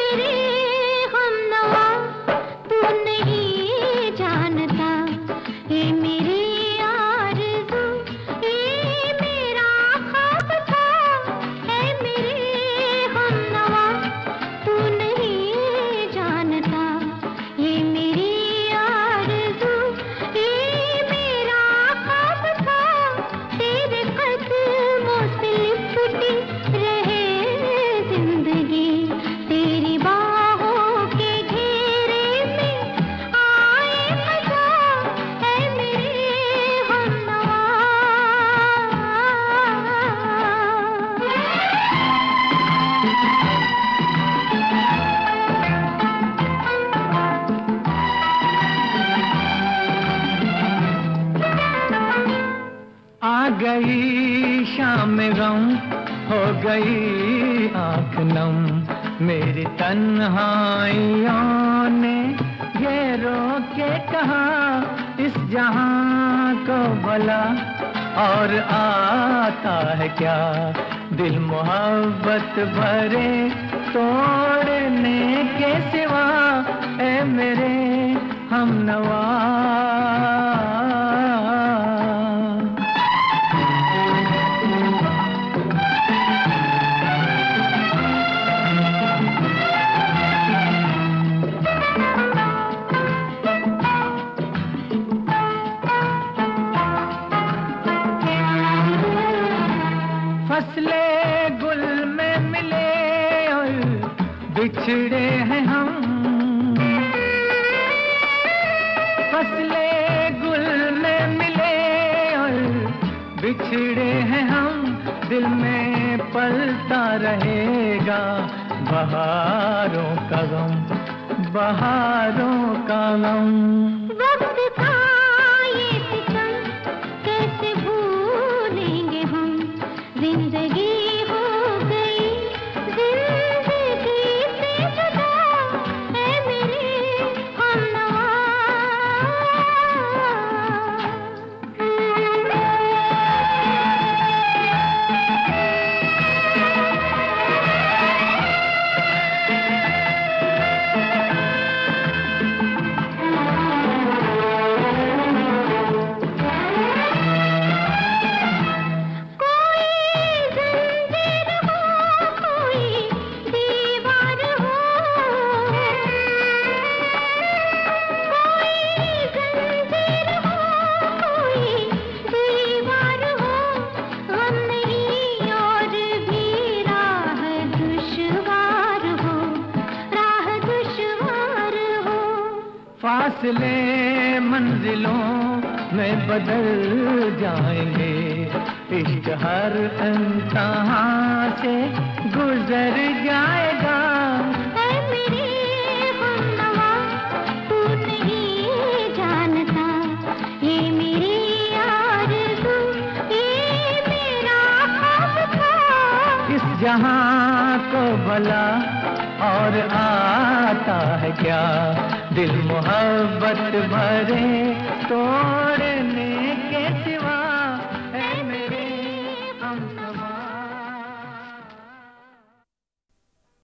मेरे हमनवा तू नहीं जानता, ये मेरी आरज़ू, ये मेरा ख्वाब था। ऐ मेरे हमनवा तू नहीं जानता, ये मेरी आरज़ू, ये मेरा ख्वाब था। तेरे कदमों से लिपटी रहे जिंदगी, तेरी बाहों के घेरे में आए मजा। ऐ मेरे हमनवा। आ गई शाम गम, हो गई आँख नम, मेरी तन्हाइयों ने ये रो के कहा इस जहां को भला और आता है क्या। दिल मोहब्बत भरे तोड़ने के सिवा, ए मेरे हमनवा। फसले गुल में मिले और बिछड़े हैं हम, फसले गुल में मिले और बिछड़े हैं हम। दिल में पलता रहेगा बहारों का गम, बहारों का गम। वक्त का ये सितम कैसे भूलेंगे हम, जिंदगी हो गई जिंदगी से जुदा। ऐ मेरे हमनवा। फासले मंजिलों में बदल जाएंगे, इश्क हर इम्तिहां से गुजर जाएगा। ऐ मेरे हमनवा तू नहीं जानता, ये मेरी आरज़ू, ये मेरा ख्वाब था। इस जहां को भला और आता है क्या। दिल मोहब्बत भरे तोड़ने के सिवा।